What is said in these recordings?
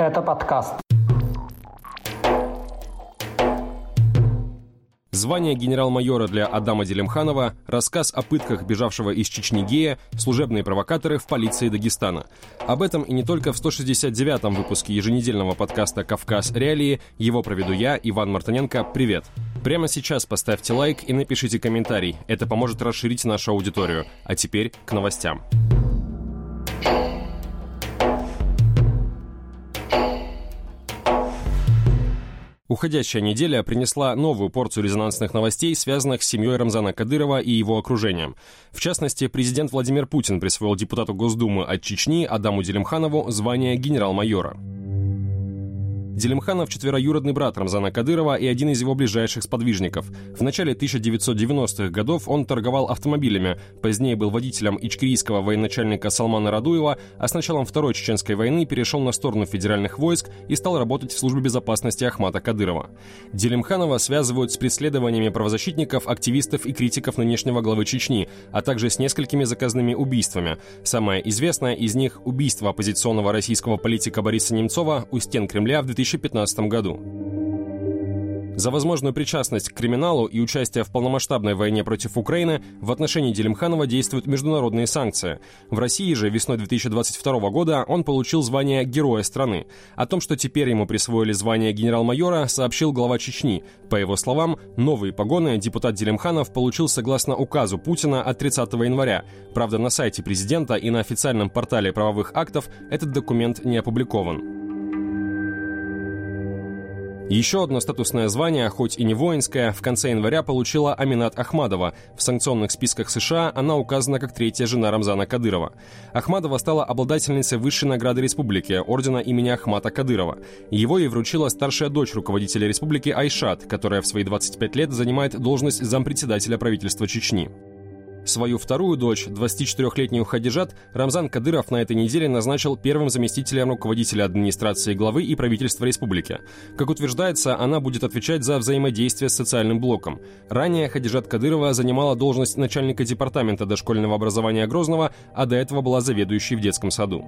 Это подкаст. Звание генерал-майора для Адама Делимханова, рассказ о пытках бежавшего из Чечни гея, служебные провокаторы в полиции Дагестана. Об этом и не только в 169-м выпуске еженедельного подкаста «Кавказ. Реалии». Его проведу я, Иван Мартыненко. Привет! Прямо сейчас поставьте лайк и напишите комментарий. Это поможет расширить нашу аудиторию. А теперь к новостям. Уходящая неделя принесла новую порцию резонансных новостей, связанных с семьей Рамзана Кадырова и его окружением. В частности, президент Владимир Путин присвоил депутату Госдумы от Чечни Адаму Делимханову звание генерал-майора. Делимханов – четвероюродный брат Рамзана Кадырова и один из его ближайших сподвижников. В начале 1990-х годов он торговал автомобилями, позднее был водителем ичкерийского военачальника Салмана Радуева, а с началом Второй Чеченской войны перешел на сторону федеральных войск и стал работать в службе безопасности Ахмата Кадырова. Делимханова связывают с преследованиями правозащитников, активистов и критиков нынешнего главы Чечни, а также с несколькими заказными убийствами. Самое известное из них – убийство оппозиционного российского политика Бориса Немцова у стен Кремля в 2015 году. За возможную причастность к криминалу и участие в полномасштабной войне против Украины в отношении Делимханова действуют международные санкции. В России же весной 2022 года он получил звание Героя страны. О том, что теперь ему присвоили звание генерал-майора, сообщил глава Чечни. По его словам, новые погоны депутат Делимханов получил согласно указу Путина от 30 января. Правда, на сайте президента и на официальном портале правовых актов этот документ не опубликован. Еще одно статусное звание, хоть и не воинское, в конце января получила Аминат Ахмадова. В санкционных списках США она указана как третья жена Рамзана Кадырова. Ахмадова стала обладательницей высшей награды республики, ордена имени Ахмата Кадырова. Его ей вручила старшая дочь руководителя республики Айшат, которая в свои 25 лет занимает должность зампредседателя правительства Чечни. Свою вторую дочь, 24-летнюю Хадижат, Рамзан Кадыров на этой неделе назначил первым заместителем руководителя администрации главы и правительства республики. Как утверждается, она будет отвечать за взаимодействие с социальным блоком. Ранее Хадижат Кадырова занимала должность начальника департамента дошкольного образования Грозного, а до этого была заведующей в детском саду.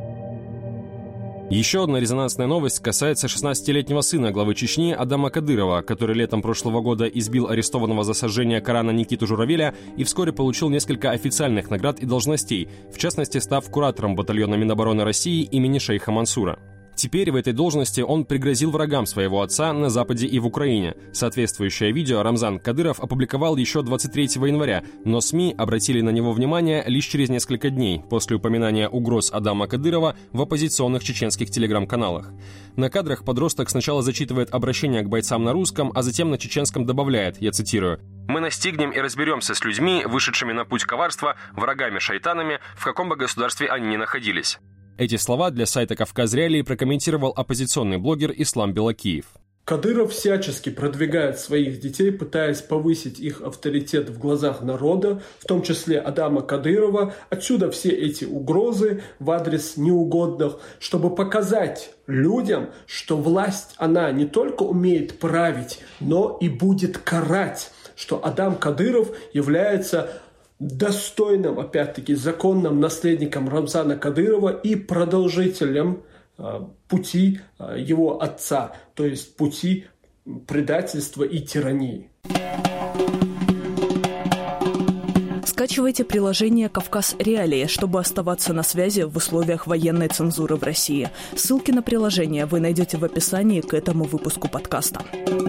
Еще одна резонансная новость касается 16-летнего сына главы Чечни Адама Кадырова, который летом прошлого года избил арестованного за сожжение Корана Никиту Журавеля и вскоре получил несколько официальных наград и должностей, в частности, став куратором батальона Минобороны России имени шейха Мансура. Теперь в этой должности он пригрозил врагам своего отца на Западе и в Украине. Соответствующее видео Рамзан Кадыров опубликовал еще 23 января, но СМИ обратили на него внимание лишь через несколько дней после упоминания угроз Адама Кадырова в оппозиционных чеченских телеграм-каналах. На кадрах подросток сначала зачитывает обращение к бойцам на русском, а затем на чеченском добавляет, я цитирую: «Мы настигнем и разберемся с людьми, вышедшими на путь коварства, врагами-шайтанами, в каком бы государстве они ни находились». Эти слова для сайта «Кавказ. Реалии» прокомментировал оппозиционный блогер Ислам Белакиев. Кадыров всячески продвигает своих детей, пытаясь повысить их авторитет в глазах народа, в том числе Адама Кадырова. Отсюда все эти угрозы в адрес неугодных, чтобы показать людям, что власть, она не только умеет править, но и будет карать, что Адам Кадыров является достойным, опять-таки, законным наследником Рамзана Кадырова и продолжителем пути его отца, то есть пути предательства и тирании. Скачивайте приложение «Кавказ. Реалии», чтобы оставаться на связи в условиях военной цензуры в России. Ссылки на приложение вы найдете в описании к этому выпуску подкаста.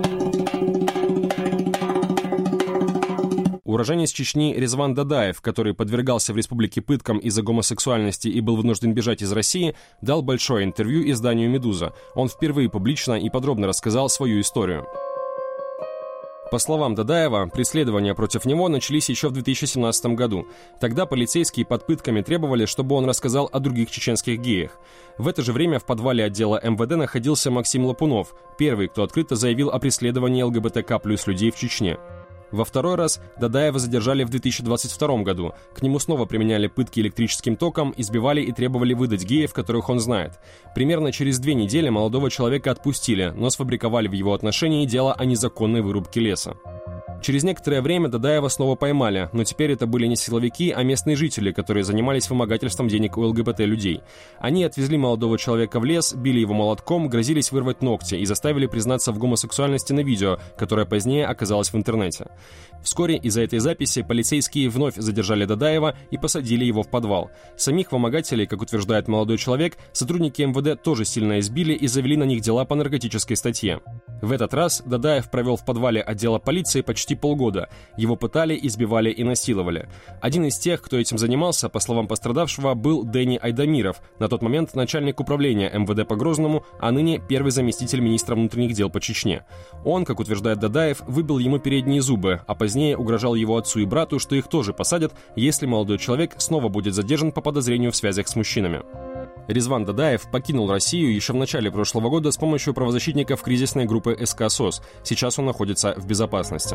Уроженец Чечни Резван Дадаев, который подвергался в республике пыткам из-за гомосексуальности и был вынужден бежать из России, дал большое интервью изданию «Медуза». Он впервые публично и подробно рассказал свою историю. По словам Дадаева, преследования против него начались еще в 2017 году. Тогда полицейские под пытками требовали, чтобы он рассказал о других чеченских геях. В это же время в подвале отдела МВД находился Максим Лапунов, первый, кто открыто заявил о преследовании ЛГБТК+ людей в Чечне. Во второй раз Дадаева задержали в 2022 году. К нему снова применяли пытки электрическим током, избивали и требовали выдать геев, которых он знает. Примерно через 2 недели молодого человека отпустили, но сфабриковали в его отношении дело о незаконной вырубке леса. Через некоторое время Дадаева снова поймали, но теперь это были не силовики, а местные жители, которые занимались вымогательством денег у ЛГБТ-людей. Они отвезли молодого человека в лес, били его молотком, грозились вырвать ногти и заставили признаться в гомосексуальности на видео, которое позднее оказалось в интернете. Вскоре из-за этой записи полицейские вновь задержали Дадаева и посадили его в подвал. Самих вымогателей, как утверждает молодой человек, сотрудники МВД тоже сильно избили и завели на них дела по наркотической статье. В этот раз Дадаев провел в подвале отдела полиции почти полгода. Его пытали, избивали и насиловали. Один из тех, кто этим занимался, по словам пострадавшего, был Дени Айдамиров, на тот момент начальник управления МВД по Грозному, а ныне первый заместитель министра внутренних дел по Чечне. Он, как утверждает Дадаев, выбил ему передние зубы, а позднее угрожал его отцу и брату, что их тоже посадят, если молодой человек снова будет задержан по подозрению в связях с мужчинами. Резван Дадаев покинул Россию еще в начале прошлого года с помощью правозащитников кризисной группы СК СОС. Сейчас он находится в безопасности.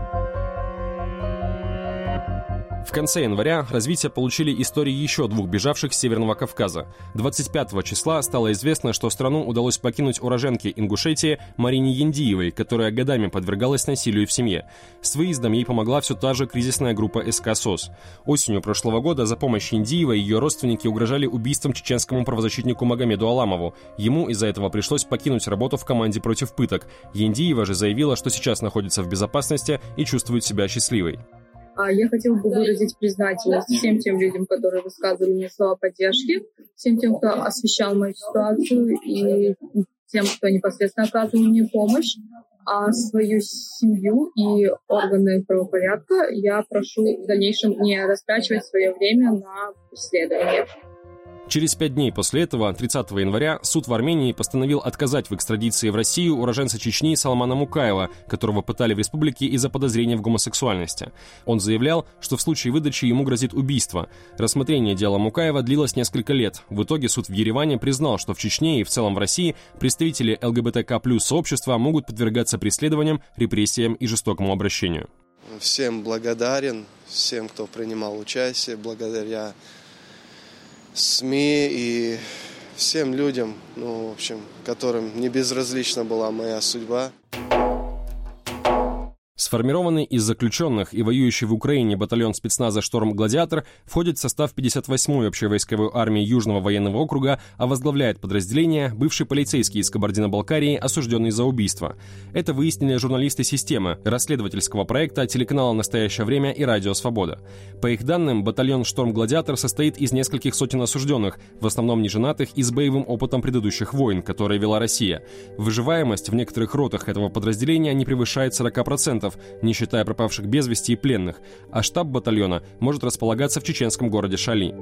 В конце января развитие получили истории еще двух бежавших с Северного Кавказа. 25 числа стало известно, что страну удалось покинуть уроженке Ингушетии Марине Яндиевой, которая годами подвергалась насилию в семье. С выездом ей помогла все та же кризисная группа СК СОС. Осенью прошлого года за помощь Яндиевой ее родственники угрожали убийством чеченскому правозащитнику Магомеду Аламову. Ему из-за этого пришлось покинуть работу в команде против пыток. Яндиева же заявила, что сейчас находится в безопасности и чувствует себя счастливой. Я хотела бы выразить признательность всем тем людям, которые высказывали мне слова поддержки, всем тем, кто освещал мою ситуацию, и тем, кто непосредственно оказывал мне помощь. А свою семью и органы правопорядка я прошу в дальнейшем не растрачивать свое время на исследования. Через 5 дней после этого, 30 января, суд в Армении постановил отказать в экстрадиции в Россию уроженца Чечни Салмана Мукаева, которого пытали в республике из-за подозрения в гомосексуальности. Он заявлял, что в случае выдачи ему грозит убийство. Рассмотрение дела Мукаева длилось несколько лет. В итоге суд в Ереване признал, что в Чечне и в целом в России представители ЛГБТК+ сообщества могут подвергаться преследованиям, репрессиям и жестокому обращению. Всем благодарен, всем, кто принимал участие, благодаря СМИ и всем людям, в общем, которым не безразлична была моя судьба. Сформированный из заключенных и воюющий в Украине батальон спецназа «Шторм Гладиатор» входит в состав 58-й общевойсковой армии Южного военного округа, а возглавляет подразделение бывший полицейский из Кабардино-Балкарии, осужденный за убийство. Это выяснили журналисты «Системы», расследовательского проекта телеканала «Настоящее время» и «Радио Свобода». По их данным, батальон «Шторм Гладиатор» состоит из нескольких сотен осужденных, в основном неженатых и с боевым опытом предыдущих войн, которые вела Россия. Выживаемость в некоторых ротах этого подразделения не превышает 40%, не считая пропавших без вести и пленных, а штаб батальона может располагаться в чеченском городе Шали.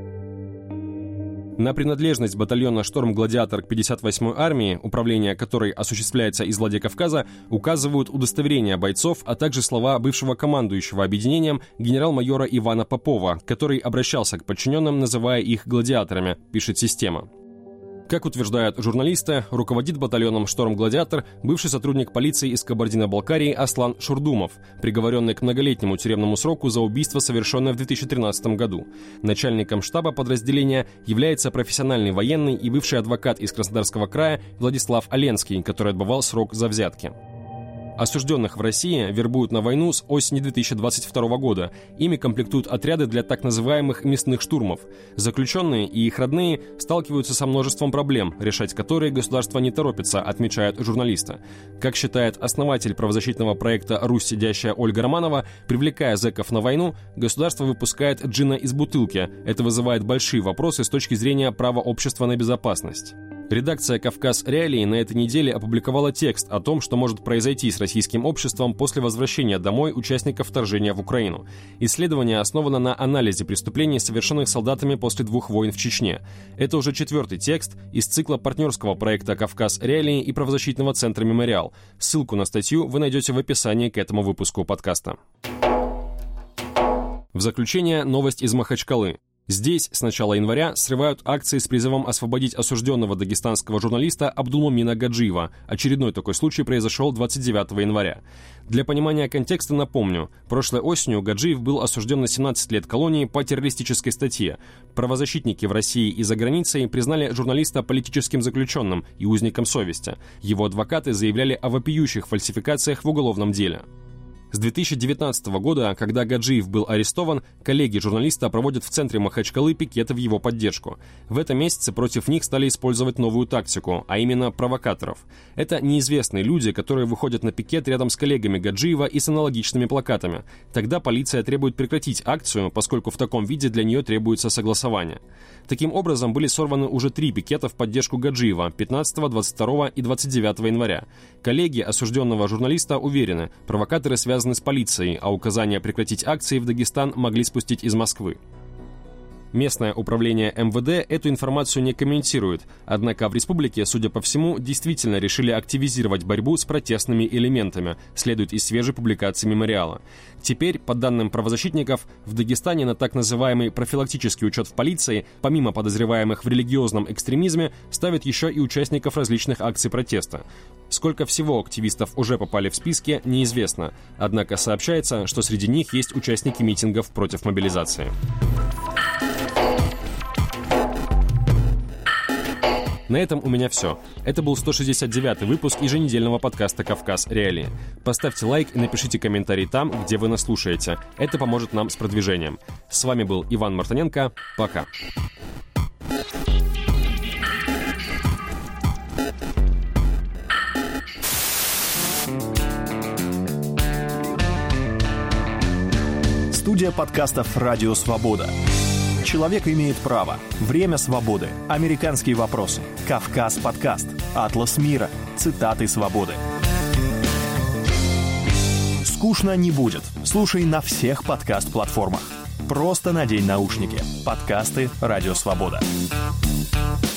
На принадлежность батальона «Шторм Гладиатор» к 58-й армии, управление которой осуществляется из Владикавказа, указывают удостоверения бойцов, а также слова бывшего командующего объединением генерал-майора Ивана Попова, который обращался к подчиненным, называя их «гладиаторами», пишет «Система». Как утверждают журналисты, руководит батальоном «Шторм Гладиатор» бывший сотрудник полиции из Кабардино-Балкарии Аслан Шурдумов, приговоренный к многолетнему тюремному сроку за убийство, совершенное в 2013 году. Начальником штаба подразделения является профессиональный военный и бывший адвокат из Краснодарского края Владислав Оленский, который отбывал срок за взятки. Осужденных в России вербуют на войну с осени 2022 года. Ими комплектуют отряды для так называемых мясных штурмов. Заключенные и их родные сталкиваются со множеством проблем, решать которые государство не торопится, отмечают журналисты. Как считает основатель правозащитного проекта «Русь сидящая» Ольга Романова, привлекая зэков на войну, государство выпускает джина из бутылки. Это вызывает большие вопросы с точки зрения права общества на безопасность. Редакция «Кавказ Реалии» на этой неделе опубликовала текст о том, что может произойти с российским обществом после возвращения домой участников вторжения в Украину. Исследование основано на анализе преступлений, совершенных солдатами после 2 войн в Чечне. Это уже 4-й текст из цикла партнерского проекта «Кавказ Реалии» и правозащитного центра «Мемориал». Ссылку на статью вы найдете в описании к этому выпуску подкаста. В заключение новость из Махачкалы. Здесь с начала января срывают акции с призывом освободить осужденного дагестанского журналиста Абдулмумина Гаджиева. Очередной такой случай произошел 29 января. Для понимания контекста напомню, прошлой осенью Гаджиев был осужден на 17 лет колонии по террористической статье. Правозащитники в России и за границей признали журналиста политическим заключенным и узником совести. Его адвокаты заявляли о вопиющих фальсификациях в уголовном деле. С 2019 года, когда Гаджиев был арестован, коллеги журналиста проводят в центре Махачкалы пикеты в его поддержку. В этом месяце против них стали использовать новую тактику, а именно провокаторов. Это неизвестные люди, которые выходят на пикет рядом с коллегами Гаджиева и с аналогичными плакатами. Тогда полиция требует прекратить акцию, поскольку в таком виде для нее требуется согласование. Таким образом, были сорваны уже 3 пикета в поддержку Гаджиева 15, 22 и 29 января. Коллеги осужденного журналиста уверены, провокаторы связаны с полицией, а указания прекратить акции в Дагестан могли спустить из Москвы. Местное управление МВД эту информацию не комментирует, однако в республике, судя по всему, действительно решили активизировать борьбу с протестными элементами, следует из свежей публикации мемориала. Теперь, по данным правозащитников, в Дагестане на так называемый профилактический учет в полиции, помимо подозреваемых в религиозном экстремизме, ставят еще и участников различных акций протеста. Сколько всего активистов уже попали в списки, неизвестно, однако сообщается, что среди них есть участники митингов против мобилизации. На этом у меня все. Это был 169-й выпуск еженедельного подкаста «Кавказ. Реалии». Поставьте лайк и напишите комментарий там, где вы нас слушаете. Это поможет нам с продвижением. С вами был Иван Мартыненко. Пока. Студия подкастов «Радио Свобода». Человек имеет право. Время свободы. Американские вопросы. Кавказ подкаст. Атлас мира. Цитаты свободы. Скучно не будет. Слушай на всех подкаст-платформах. Просто надень наушники. Подкасты «Радио Свобода».